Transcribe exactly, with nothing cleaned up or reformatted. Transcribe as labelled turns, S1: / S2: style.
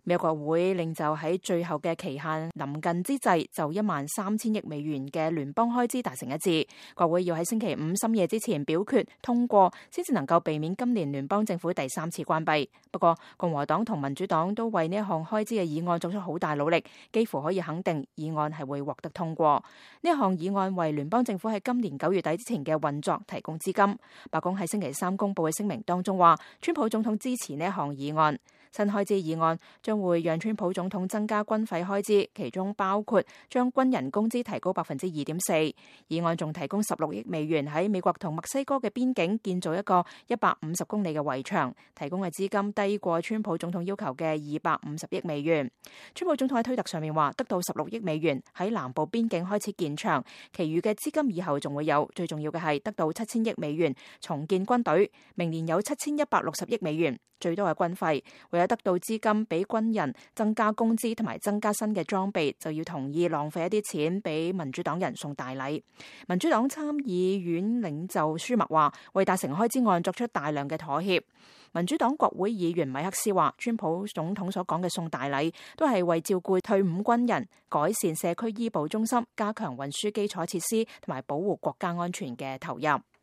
S1: 美國國會領袖喺最後嘅期限臨近之際，就一萬三千億美元嘅聯邦開支達成一致。國會要喺星期五深夜之前表決通過，先至能夠避免今年聯邦政府第三次關閉。不過，共和黨同民主黨都為呢一項開支嘅議案作出好大努力，幾乎可以肯定議案係會獲得通過。呢一項議案為聯邦政府喺今年九月底之前嘅運作提供資金。白宮喺星期三公布嘅聲明當中話，川普總統支持呢一項議案。新開支議案將會讓川普總統增加軍費開支，其中包括將軍人工資提高百分之二點四。議案仲提供十六億美元喺美國同墨西哥嘅邊境建造一個一百五十公里嘅圍牆，提供嘅資金低過川普總統要求嘅二百五十億美元。川普總統喺推特上面話，得到十六億美元喺南部邊境開始建牆，其餘嘅資金以後仲會有。最重要嘅係得到七千億美元重建軍隊，明年有七千一百六十億美元，最多嘅軍費。為咗得到資金俾軍人增加工資同埋增加新嘅裝備，就要同意浪費一啲錢俾民主黨人送大禮。民主黨參議院領袖舒默話，為達成開支案作出大量嘅妥協。民主黨國會議員米克斯話，川普總統所講嘅送大禮都係為照顧退伍軍人、改善社區醫保中心、加強運輸基礎設施同埋保護國家安全嘅投入。